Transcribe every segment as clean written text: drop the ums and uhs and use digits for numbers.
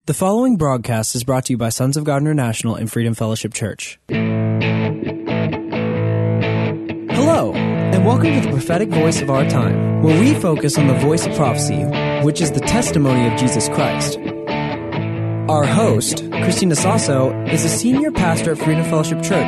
The following broadcast is brought to you by Sons of God International and Freedom Fellowship Church. Hello, and welcome to the prophetic voice of our time, where we focus on the voice of prophecy, which is the testimony of Jesus Christ. Our host, Christina Sasso, is a senior pastor at Freedom Fellowship Church.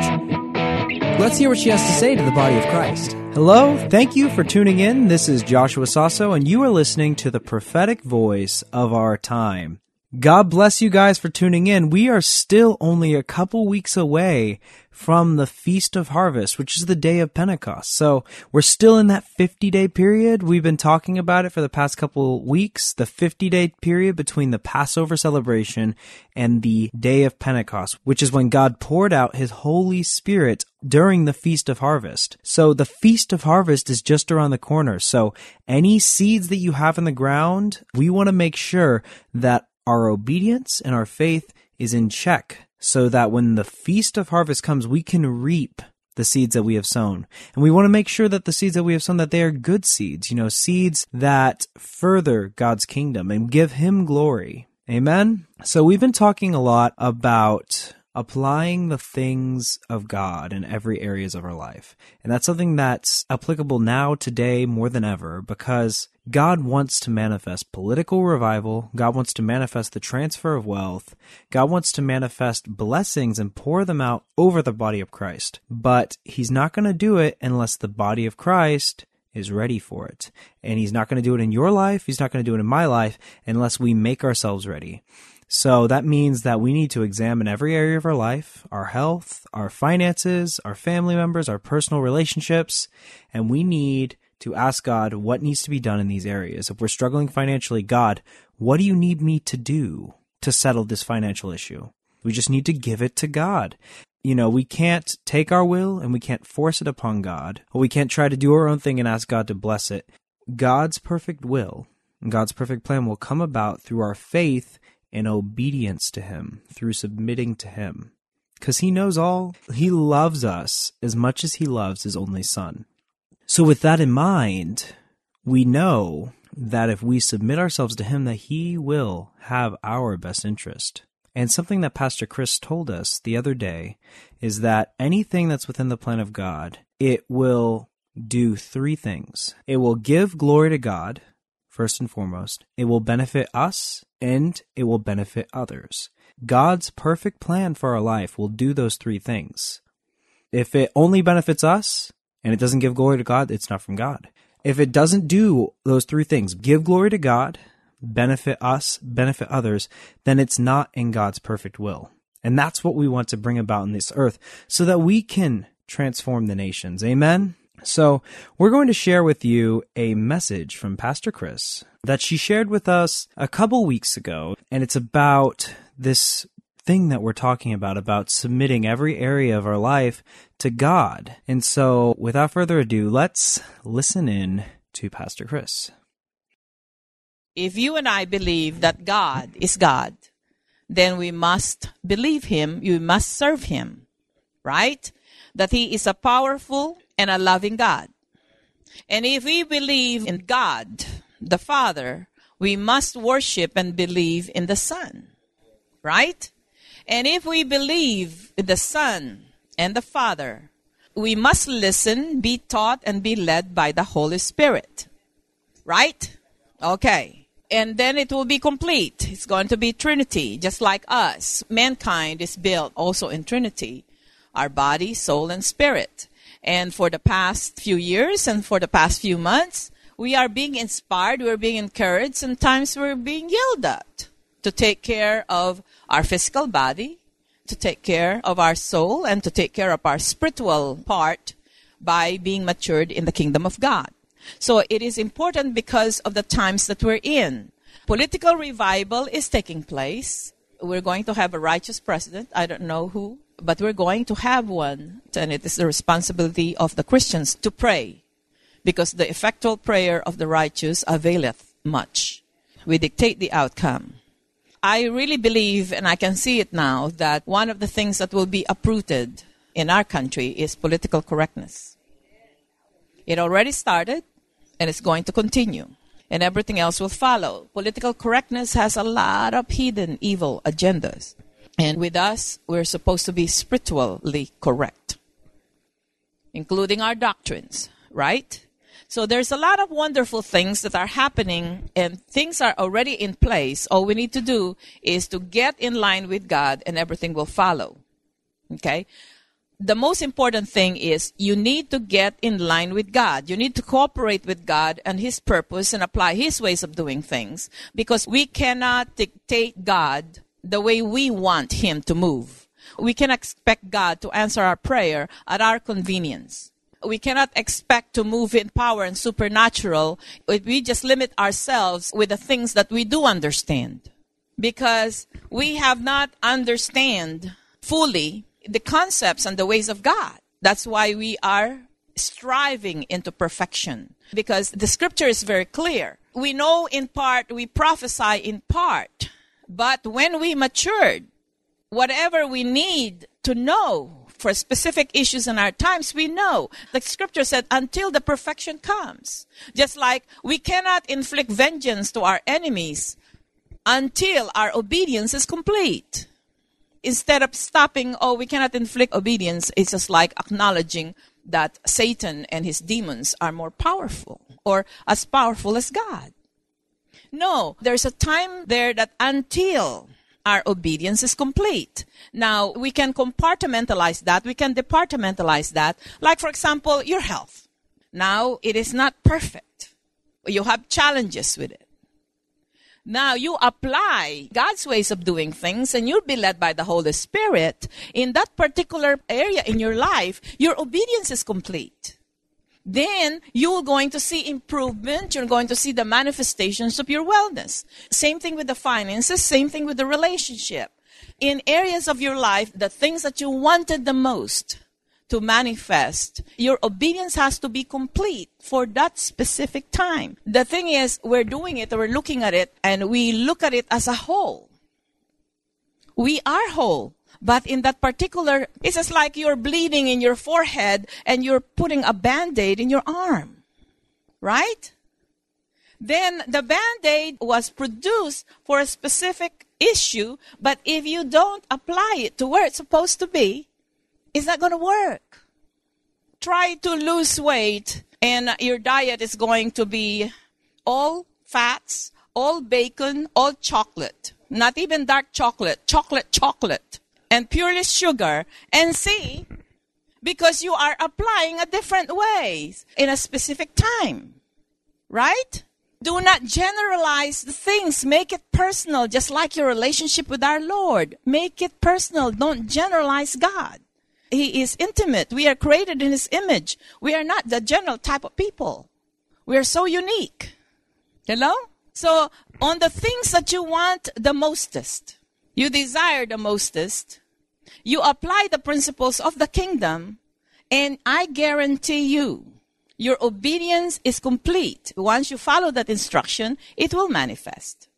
Let's hear what she has to say to the body of Christ. Hello, thank you for tuning in. This is Joshua Sasso, and you are listening to the prophetic voice of our time. God bless you guys for tuning in. We are still only a couple weeks away from the Feast of Harvest, which is the day of Pentecost. So we're still in that 50-day period. We've been talking about it for the past couple weeks, the 50-day period between the Passover celebration and the day of Pentecost, which is when God poured out his Holy Spirit during the Feast of Harvest. So the Feast of Harvest is just around the corner. So any seeds that you have in the ground, we want to make sure that our obedience and our faith is in check so that when the Feast of Harvest comes, we can reap the seeds that we have sown. And we want to make sure that the seeds that we have sown, that they are good seeds, seeds that further God's kingdom and give him glory. Amen? So we've been talking a lot about applying the things of God in every areas of our life. And that's something that's applicable now, today, more than ever, because God wants to manifest political revival. God wants to manifest the transfer of wealth. God wants to manifest blessings and pour them out over the body of Christ. But he's not going to do it unless the body of Christ is ready for it. And he's not going to do it in your life. He's not going to do it in my life unless we make ourselves ready. So that means that we need to examine every area of our life, our health, our finances, our family members, our personal relationships, and we need to ask God what needs to be done in these areas. If we're struggling financially, God, what do you need me to do to settle this financial issue? We just need to give it to God. We can't take our will and we can't force it upon God, or we can't try to do our own thing and ask God to bless it. God's perfect will and God's perfect plan will come about through our faith and obedience to him, through submitting to him. Because he knows all. He loves us as much as he loves his only son. So with that in mind, we know that if we submit ourselves to him, that he will have our best interest. And something that Pastor Chris told us the other day is that anything that's within the plan of God, it will do three things. It will give glory to God, first and foremost. It will benefit us, and it will benefit others. God's perfect plan for our life will do those three things. If it only benefits us, and it doesn't give glory to God, it's not from God. If it doesn't do those three things, give glory to God, benefit us, benefit others, then it's not in God's perfect will. And that's what we want to bring about in this earth so that we can transform the nations. Amen? So we're going to share with you a message from Pastor Chris that she shared with us a couple weeks ago. And it's about this thing that we're talking about submitting every area of our life to God. And so without further ado, let's listen in to Pastor Chris. If you and I believe that God is God, then we must believe him, you must serve him, right? That he is a powerful and a loving God. And if we believe in God, the Father, we must worship and believe in the Son, right? And if we believe in the Son and the Father, we must listen, be taught, and be led by the Holy Spirit, right? Okay. And then it will be complete. It's going to be Trinity, just like us. Mankind is built also in Trinity, our body, soul, and spirit. And for the past few years and for the past few months, we are being inspired, we're being encouraged, sometimes we're being yelled at to take care of our physical body, to take care of our soul, and to take care of our spiritual part by being matured in the kingdom of God. So it is important because of the times that we're in. Political revival is taking place. We're going to have a righteous president. I don't know who, but we're going to have one. And it is the responsibility of the Christians to pray, because the effectual prayer of the righteous availeth much. We dictate the outcome. I really believe, and I can see it now, that one of the things that will be uprooted in our country is political correctness. It already started, and it's going to continue. and everything else will follow. Political correctness has a lot of hidden evil agendas. And with us, we're supposed to be spiritually correct, including our doctrines, right? So there's a lot of wonderful things that are happening, and things are already in place. All we need to do is to get in line with God, and everything will follow. Okay? The most important thing is you need to get in line with God. You need to cooperate with God and His purpose and apply His ways of doing things, because we cannot dictate God the way we want Him to move. We cannot expect God to answer our prayer at our convenience. We cannot expect to move in power and supernatural if we just limit ourselves with the things that we do understand, because we have not understand fully the concepts and the ways of God. That's why we are striving into perfection, because the scripture is very clear. We know in part, we prophesy in part, but when we matured, whatever we need to know for specific issues in our times, we know. The scripture said, until the perfection comes. Just like we cannot inflict vengeance to our enemies until our obedience is complete. Instead of stopping, we cannot inflict obedience, it's just like acknowledging that Satan and his demons are more powerful, or as powerful as God. No, there's a time there that until our obedience is complete. Now, we can compartmentalize that. We can departmentalize that. Like, for example, your health. Now, it is not perfect. You have challenges with it. Now, you apply God's ways of doing things, and you'll be led by the Holy Spirit. In that particular area in your life, your obedience is complete. Then you're going to see improvement. You're going to see the manifestations of your wellness. Same thing with the finances. Same thing with the relationship. In areas of your life, the things that you wanted the most to manifest, your obedience has to be complete for that specific time. The thing is, we're doing it, we're looking at it, and we look at it as a whole. We are whole. But in that particular, it's just like you're bleeding in your forehead and you're putting a Band-Aid in your arm. Right? Then the Band-Aid was produced for a specific issue, but if you don't apply it to where it's supposed to be, it's not going to work. Try to lose weight, and your diet is going to be all fats, all bacon, all chocolate. Not even dark chocolate, chocolate. And purely sugar, and see, because you are applying a different ways in a specific time, right? Do not generalize the things. Make it personal, just like your relationship with our Lord. Make it personal. Don't generalize God. He is intimate. We are created in His image. We are not the general type of people. We are so unique. Hello? So, on the things that you want the mostest, you desire the mostest, you apply the principles of the kingdom, and I guarantee you, your obedience is complete. Once you follow that instruction, it will manifest.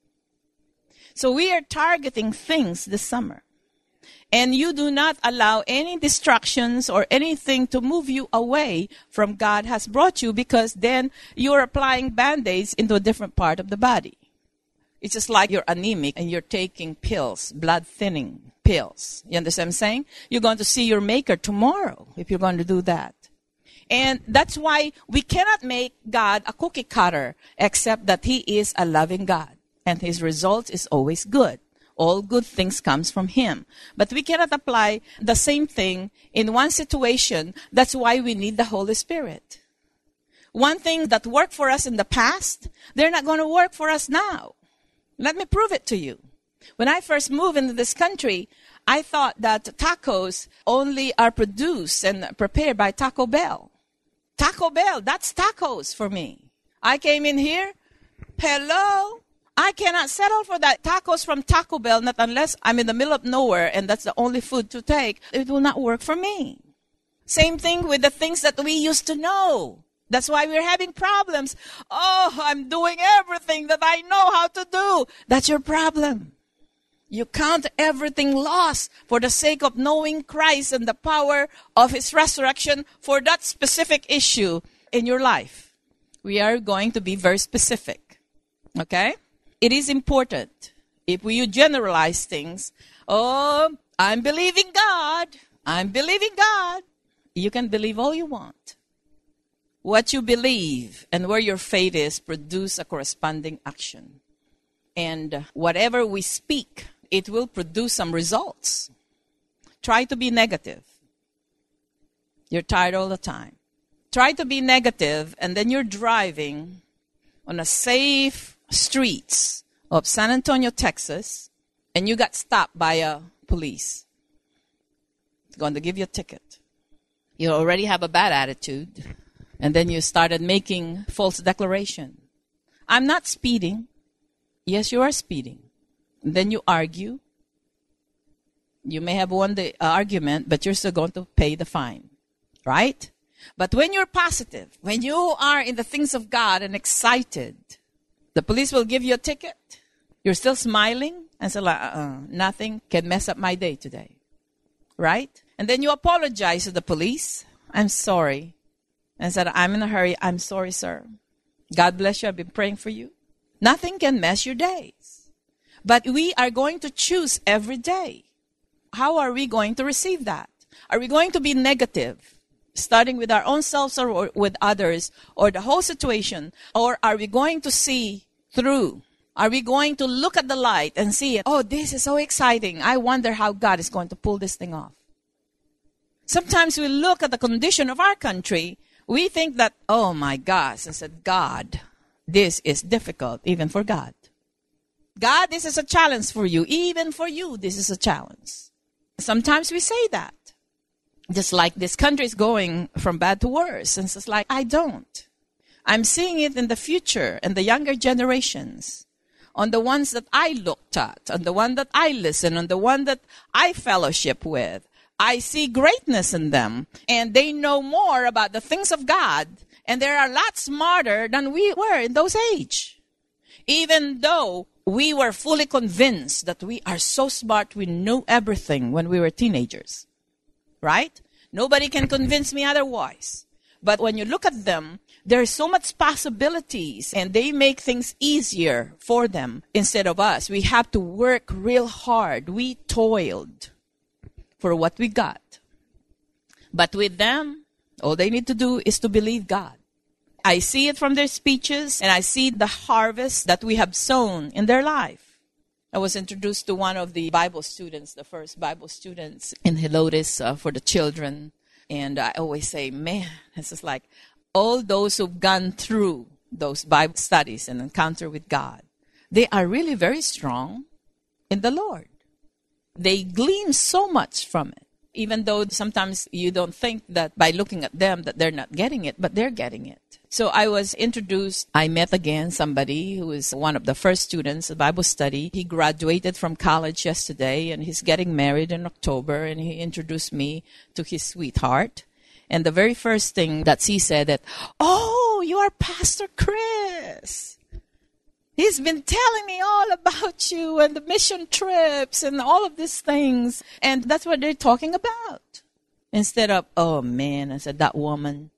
So we are targeting things this summer. And you do not allow any distractions or anything to move you away from God has brought you, because then you're applying Band-Aids into a different part of the body. It's just like you're anemic and you're taking pills, blood thinning pills. You understand what I'm saying? You're going to see your maker tomorrow if you're going to do that. And that's why we cannot make God a cookie cutter, except that He is a loving God. And His result is always good. All good things comes from Him. But we cannot apply the same thing in one situation. That's why we need the Holy Spirit. One thing that worked for us in the past, they're not going to work for us now. Let me prove it to you. When I first moved into this country, I thought that tacos only are produced and prepared by Taco Bell. Taco Bell, that's tacos for me. I came in here, hello, I cannot settle for that tacos from Taco Bell, not unless I'm in the middle of nowhere and that's the only food to take. It will not work for me. Same thing with the things that we used to know. That's why we're having problems. Oh, I'm doing everything that I know how to do. That's your problem. You count everything lost for the sake of knowing Christ and the power of His resurrection for that specific issue in your life. We are going to be very specific. Okay? It is important. If you generalize things, oh, I'm believing God. I'm believing God. You can believe all you want. What you believe and where your faith is produce a corresponding action. And whatever we speak, it will produce some results. Try to be negative. You're tired all the time. Try to be negative, and then you're driving on a safe streets of San Antonio, Texas, and you got stopped by a police. It's going to give you a ticket. You already have a bad attitude, and then you started making false declaration. I'm not speeding. Yes, you are speeding. And then you argue. You may have won the argument, but you're still going to pay the fine. Right? But when you're positive, when you are in the things of God and excited, the police will give you a ticket. You're still smiling and say, nothing can mess up my day today. Right? And then you apologize to the police. I'm sorry. And said, I'm in a hurry. I'm sorry, sir. God bless you. I've been praying for you. Nothing can mess your days. But we are going to choose every day. How are we going to receive that? Are we going to be negative? Starting with our own selves or with others or the whole situation? Or are we going to see through? Are we going to look at the light and see, oh, this is so exciting. I wonder how God is going to pull this thing off. Sometimes we look at the condition of our country. We think that, oh my gosh, I said, God, this is difficult even for God. God, this is a challenge for you. Even for you, this is a challenge. Sometimes we say that. Just like this country is going from bad to worse. And it's like, I don't. I'm seeing it in the future and the younger generations. On the ones that I looked at, on the one that I listen, on the one that I fellowship with. I see greatness in them. And they know more about the things of God. And they're a lot smarter than we were in those age. Even though we were fully convinced that we are so smart, we knew everything when we were teenagers. Right? Nobody can convince me otherwise. But when you look at them, there's so much possibilities and they make things easier for them instead of us. We have to work real hard. We toiled for what we got. But with them, all they need to do is to believe God. I see it from their speeches and I see the harvest that we have sown in their life. I was introduced to one of the Bible students, the first Bible students in Helotes for the children. And I always say, man, it's just like all those who've gone through those Bible studies and encounter with God, they are really very strong in the Lord. They glean so much from it, even though sometimes you don't think that by looking at them that they're not getting it, but they're getting it. So I was introduced. I met again somebody who is one of the first students of Bible study. He graduated from college yesterday and he's getting married in October, and he introduced me to his sweetheart. And the very first thing that he said that, oh, you are Pastor Chris. He's been telling me all about you and the mission trips and all of these things. And that's what they're talking about. Instead of, oh man, I said, that woman.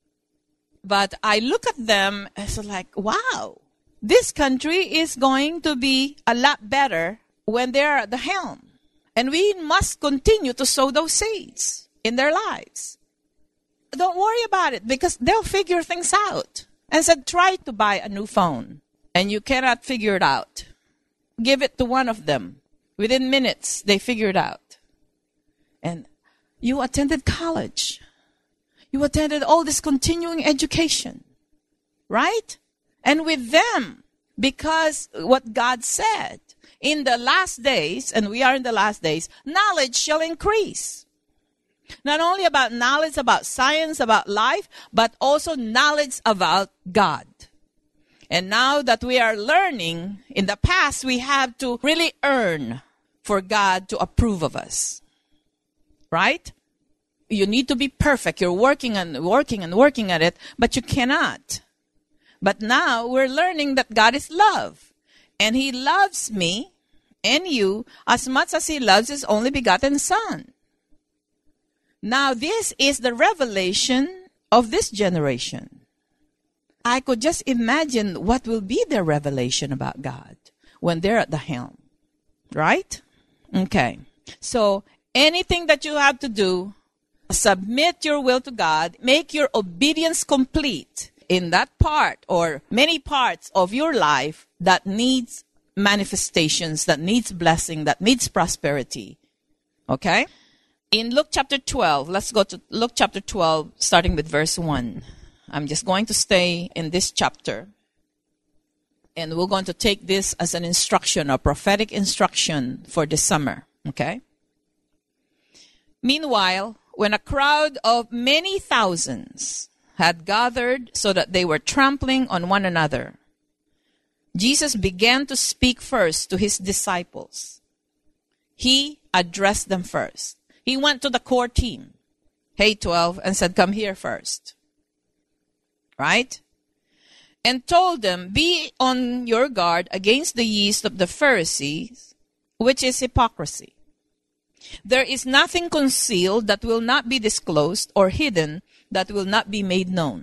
But I look at them and it's like, wow, this country is going to be a lot better when they're at the helm. And we must continue to sow those seeds in their lives. Don't worry about it because they'll figure things out. And said, try to buy a new phone and you cannot figure it out. Give it to one of them. Within minutes, they figure it out. And you attended college. You attended all this continuing education, right? And with them, because what God said, in the last days, and we are in the last days, knowledge shall increase. Not only about knowledge about science, about life, but also knowledge about God. And now that we are learning, in the past, we have to really earn for God to approve of us, right? You need to be perfect. You're working at it, but you cannot. But now we're learning that God is love. And He loves me and you as much as He loves His only begotten Son. Now this is the revelation of this generation. I could just imagine what will be their revelation about God when they're at the helm. Right? Okay. So anything that you have to do, submit your will to God, make your obedience complete in that part or many parts of your life that needs manifestations, that needs blessing, that needs prosperity. Okay? In Luke chapter 12, let's go to Luke chapter 12, starting with verse 1. I'm just going to stay in this chapter. And we're going to take this as an instruction, a prophetic instruction for this summer. Okay? Meanwhile, when a crowd of many thousands had gathered so that they were trampling on one another, Jesus began to speak first to his disciples. He addressed them first. He went to the core team, hey 12, and said, come here first. Right? And told them, be on your guard against the yeast of the Pharisees, which is hypocrisy. There is nothing concealed that will not be disclosed, or hidden that will not be made known.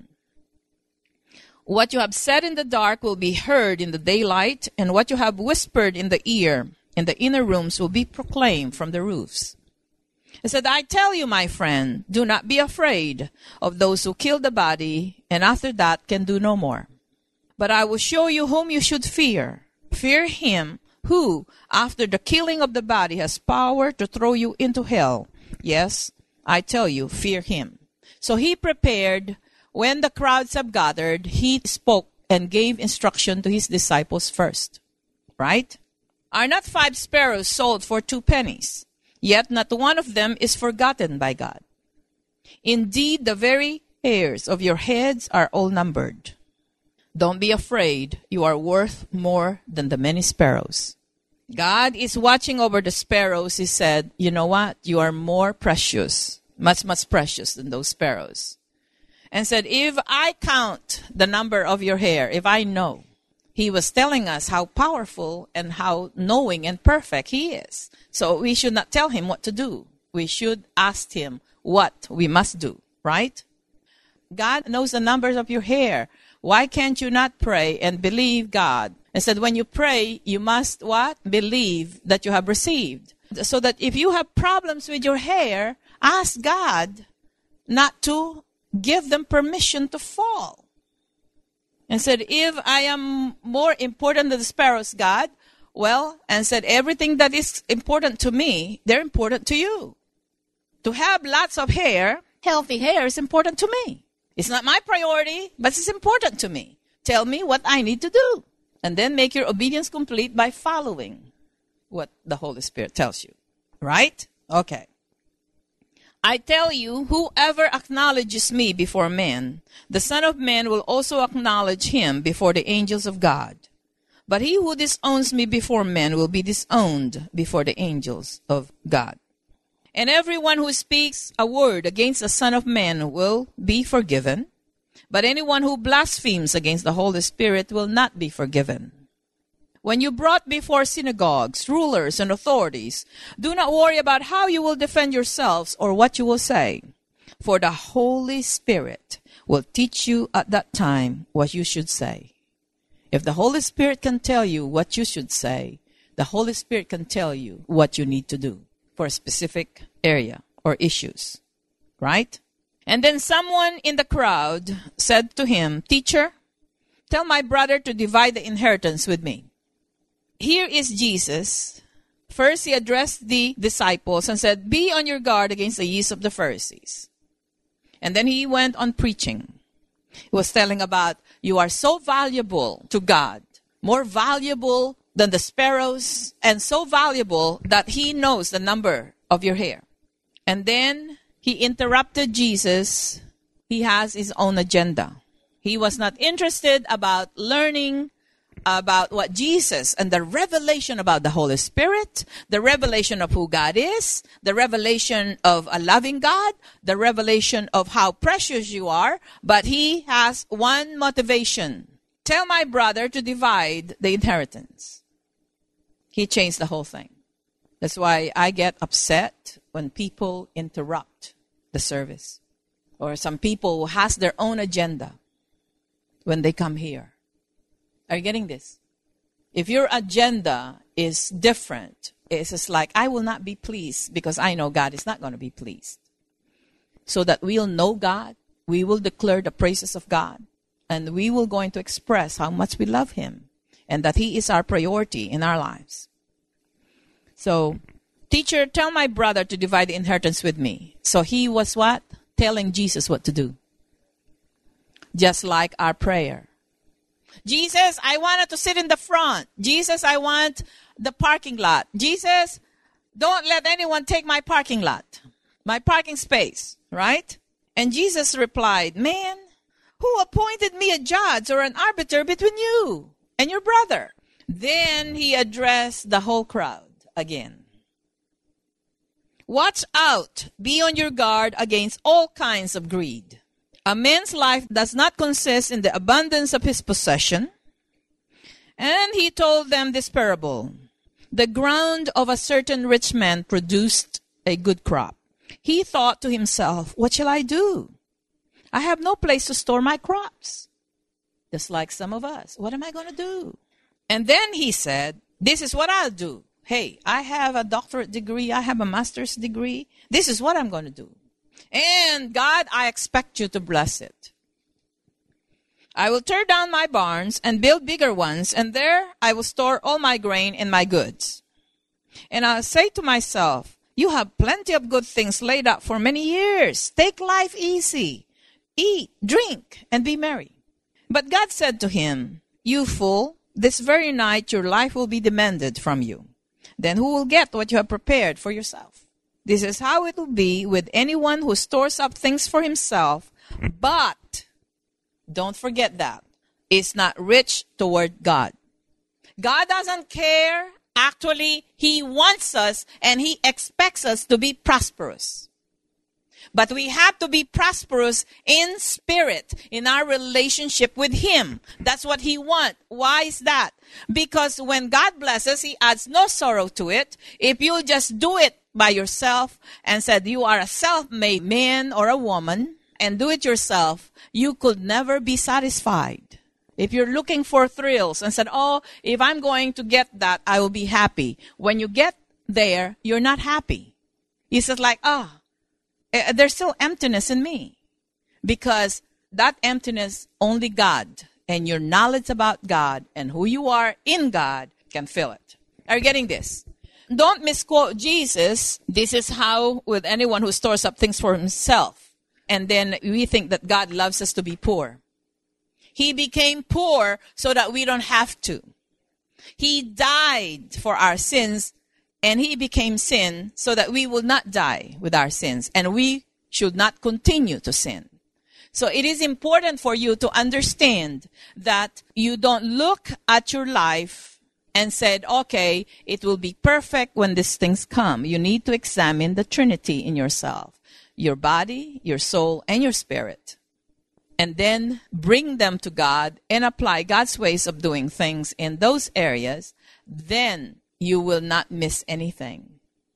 What you have said in the dark will be heard in the daylight, and what you have whispered in the ear in the inner rooms will be proclaimed from the roofs. He said, I tell you, my friend, do not be afraid of those who kill the body, and after that can do no more. But I will show you whom you should fear. Fear him who, after the killing of the body, has power to throw you into hell. Yes, I tell you, fear him. So he prepared. When the crowds have gathered, he spoke and gave instruction to his disciples first. Right? Are not 5 sparrows sold for 2 pennies? Yet not one of them is forgotten by God. Indeed, the very hairs of your heads are all numbered. Don't be afraid. You are worth more than the many sparrows. God is watching over the sparrows. He said, you know what? You are more precious, much, much precious than those sparrows. And said, if I count the number of your hair, if I know. He was telling us how powerful and how knowing and perfect he is. So we should not tell him what to do. We should ask him what we must do, right? God knows the numbers of your hair. Why can't you not pray and believe God? And said, when you pray, you must what? Believe that you have received. So that if you have problems with your hair, ask God not to give them permission to fall. And said, if I am more important than the sparrows, God, well, and said, everything that is important to me, they're important to you. To have lots of hair, healthy hair, is important to me. It's not my priority, but it's important to me. Tell me what I need to do. And then make your obedience complete by following what the Holy Spirit tells you. Right? Okay. I tell you, whoever acknowledges me before men, the Son of Man will also acknowledge him before the angels of God. But he who disowns me before men will be disowned before the angels of God. And everyone who speaks a word against the Son of Man will be forgiven, but anyone who blasphemes against the Holy Spirit will not be forgiven. When you brought before synagogues, rulers, and authorities, do not worry about how you will defend yourselves or what you will say, for the Holy Spirit will teach you at that time what you should say. If the Holy Spirit can tell you what you should say, the Holy Spirit can tell you what you need to do for a specific area or issues, right? And then someone in the crowd said to him, Teacher, tell my brother to divide the inheritance with me. Here is Jesus. First, he addressed the disciples and said, be on your guard against the yeast of the Pharisees. And then he went on preaching. He was telling about, you are so valuable to God, more valuable than the sparrows, and so valuable that he knows the number of your hair. And then he interrupted Jesus. He has his own agenda. He was not interested about learning about what Jesus and the revelation about the Holy Spirit, the revelation of who God is, the revelation of a loving God, the revelation of how precious you are. But he has one motivation. Tell my brother to divide the inheritance. He changed the whole thing. That's why I get upset when people interrupt the service. Or some people who has their own agenda. when they come here. Are you getting this? If your agenda is different, it's just like, I will not be pleased because I know God is not going to be pleased. So that we'll know God, we will declare the praises of God, and we will going to express how much we love Him and that He is our priority in our lives. So, teacher, tell my brother to divide the inheritance with me. So he was what? Telling Jesus what to do. Just like our prayer. Jesus, I wanted to sit in the front. Jesus, I want the parking lot. Jesus, don't let anyone take my parking lot, my parking space, right? And Jesus replied, man, who appointed me a judge or an arbiter between you and your brother? Then he addressed the whole crowd again. Watch out, be on your guard against all kinds of greed. A man's life does not consist in the abundance of his possession. And he told them this parable. The ground of a certain rich man produced a good crop. He thought to himself, what shall I do? I have no place to store my crops. Just like some of us. What am I going to do? And then he said, this is what I'll do. Hey, I have a doctorate degree. I have a master's degree. This is what I'm going to do. And God, I expect you to bless it. I will tear down my barns and build bigger ones, and there I will store all my grain and my goods. And I'll say to myself, you have plenty of good things laid up for many years. Take life easy. Eat, drink, and be merry. But God said to him, you fool, this very night your life will be demanded from you. Then who will get what you have prepared for yourself? This is how it will be with anyone who stores up things for himself, but don't forget that is not rich toward God. God doesn't care. Actually, He wants us and He expects us to be prosperous. But we have to be prosperous in spirit, in our relationship with Him. That's what He wants. Why is that? Because when God blesses, He adds no sorrow to it. If you just do it by yourself and said you are a self-made man or a woman and do it yourself, you could never be satisfied. If you're looking for thrills and said, oh, if I'm going to get that, I will be happy. When you get there, you're not happy. You said like, there's still emptiness in me. Because that emptiness, only God and your knowledge about God and who you are in God can fill it. Are you getting this? Don't misquote Jesus. This is how with anyone who stores up things for himself. And then we think that God loves us to be poor. He became poor so that we don't have to. He died for our sins and He became sin so that we will not die with our sins and we should not continue to sin. So it is important for you to understand that you don't look at your life and said, okay, it will be perfect when these things come. You need to examine the Trinity in yourself. Your body, your soul, and your spirit. And then bring them to God and apply God's ways of doing things in those areas. Then you will not miss anything.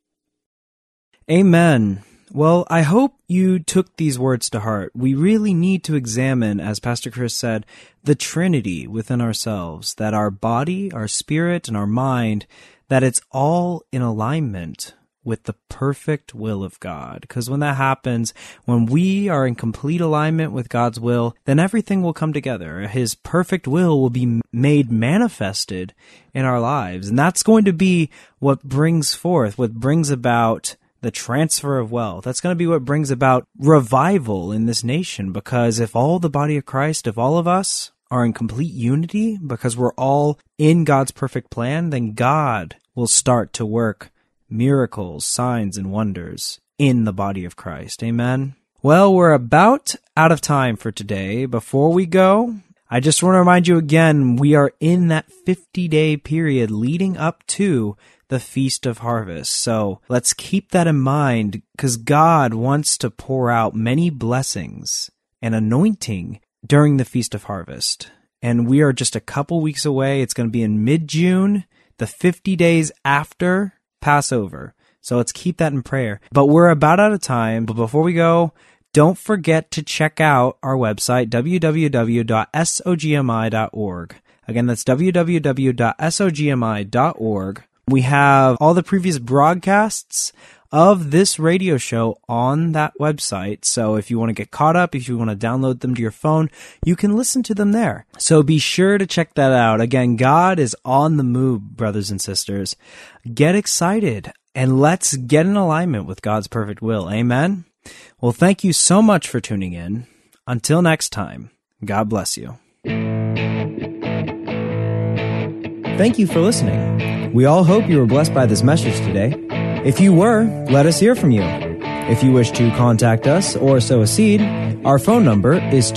Amen. Well, I hope you took these words to heart. We really need to examine, as Pastor Chris said, the Trinity within ourselves, that our body, our spirit, and our mind, that it's all in alignment with the perfect will of God. Because when that happens, when we are in complete alignment with God's will, then everything will come together. His perfect will be made manifested in our lives. And that's going to be what brings forth, what brings about the transfer of wealth. That's going to be what brings about revival in this nation. Because if all the body of Christ, if all of us are in complete unity, because we're all in God's perfect plan, then God will start to work miracles, signs, and wonders in the body of Christ. Amen. Well, we're about out of time for today. Before we go, I just want to remind you again, we are in that 50-day period leading up to the Feast of Harvest. So let's keep that in mind because God wants to pour out many blessings and anointing during the Feast of Harvest. And we are just a couple weeks away. It's going to be in mid-June, the 50 days after Passover. So let's keep that in prayer. But we're about out of time. But before we go, Don't forget to check out our website, www.sogmi.org. Again, that's www.sogmi.org. We have all the previous broadcasts of this radio show on that website. So if you want to get caught up, if you want to download them to your phone, you can listen to them there. So be sure to check that out. Again, God is on the move, brothers and sisters. Get excited and let's get in alignment with God's perfect will. Amen. Well, thank you so much for tuning in. Until next time, God bless you. Thank you for listening. We all hope you were blessed by this message today. If you were, let us hear from you. If you wish to contact us or sow a seed, our phone number is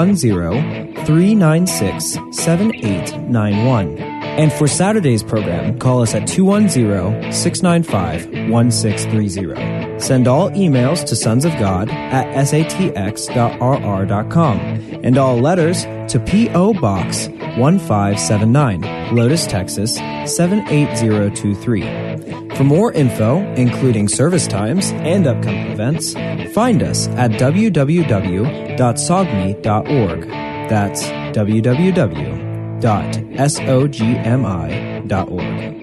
210-396-7891. And for Saturday's program, call us at 210-695-1630. Send all emails to sonsofgod@satx.rr.com and all letters to P.O. Box 1579, Lotus, Texas 78023. For more info, including service times and upcoming events, find us at www.sogmi.org. That's www.sogmi.org.